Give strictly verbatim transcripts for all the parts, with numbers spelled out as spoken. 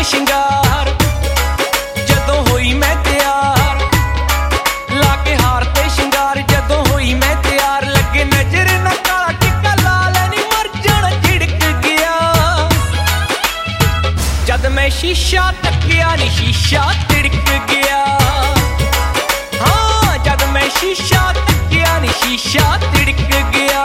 ਸ਼ਿੰਗਾਰ ਜਦੋਂ ਹੋਈ ਮੈਂ ਤਿਆਰ ਲਾ ਕੇ ਹਾਰ ਤੇ ਸ਼ਿੰਗਾਰ ਜਦੋਂ ਹੋਈ ਮੈਂ ਤਿਆਰ ਲੱਗੇ ਨਜ਼ਰ ਨਾ ਕਾਲਾ ਟਿੱਕਾ ਲਾ ਲੈਣੀ ਮਰ ਜਾਣਾ ਝਿੜਕ ਗਿਆ ਜਦ ਮੈਂ ਸ਼ੀਸ਼ਾ ਤੱਕਿਆ ਨੀ ਸ਼ੀਸ਼ਾ ਤਿੜਕ ਗਿਆ ਹਾਂ ਜਦ ਮੈਂ ਸ਼ੀਸ਼ਾ ਤੱਕਿਆ ਨੀ ਸ਼ੀਸ਼ਾ ਤਿੜਕ ਗਿਆ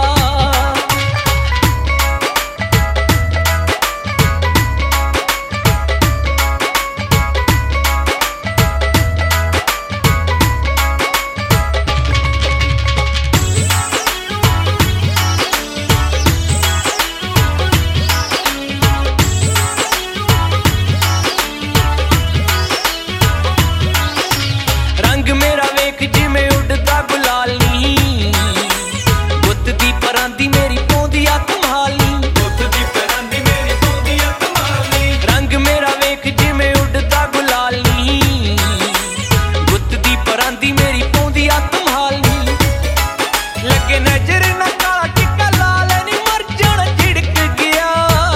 रंग मेरा वेख जिमें उड़दा गुलाल नी गुत्त दी परांदी मेरी पौंदिया तुम्हाली गुत्त दी परांदी मेरी पौंदिया तुम्हाली रंग मेरा वेख जिमें उड़दा गुलाल नी गुत्त दी परांदी मेरी पौंदिया तुम्हाली लगे नजर ना काला टिक्का ला लेनी मर जाना झिड़क गया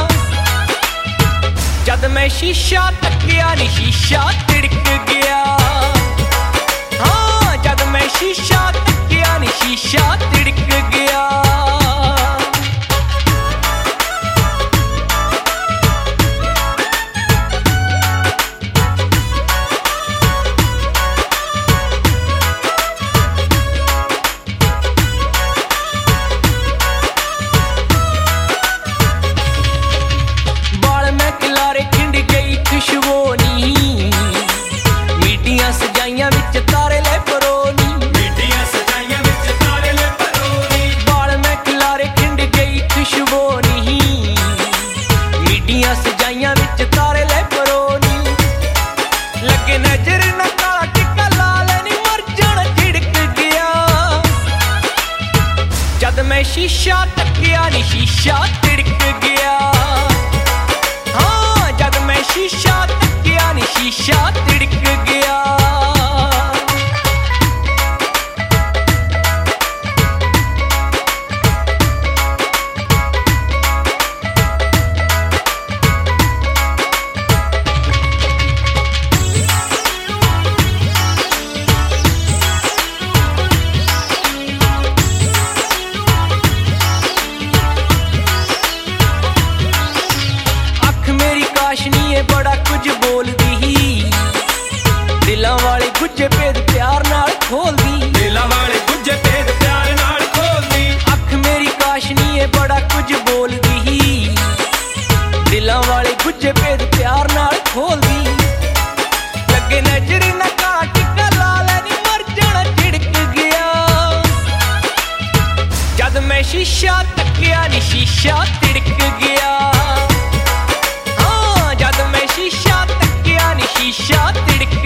जद मैं शीशा तकिया नी शीशा तिड़क गया जद मैं शीशा तकिया नी शीशा तिड़क गया बाल मैं किलारे खिंड गई खुशबू नी मीटियां सजाइयां विच तारे ले परोनी मीटियां सजाइयां विच तारे ले परोनी बाल मैं किलारे खिंड गई खुशबू नी मीटियां सजाइयां विच तारे ले परोनी लगे नजर ना काला टिक्का ला लेनी मर जाना झिड़क गया जद मैं शीशा तकिया नी शीशा तिड़क गया हाँ जद मैं शीशा तकिया नी शीशा तिड़क गया काशनी बड़ा कुछ बोलदी ही दिलां वाले गुज्जे भेद प्यार नाल खोलदी दिलां वाले गुज्जे भेद प्यार नाल खोलदी अख मेरी काशनी बड़ा कुछ बोलदी ही दिलां वाले गुज्जे भेद प्यार नाल खोलदी लगे नजर ना काला टिक्का ला लेनी मर जाना झिड़क गया जद मैं शीशा तकिया नी शीशा तिड़क गया जद मैं शीशा तकिया नी शीशा तिड़क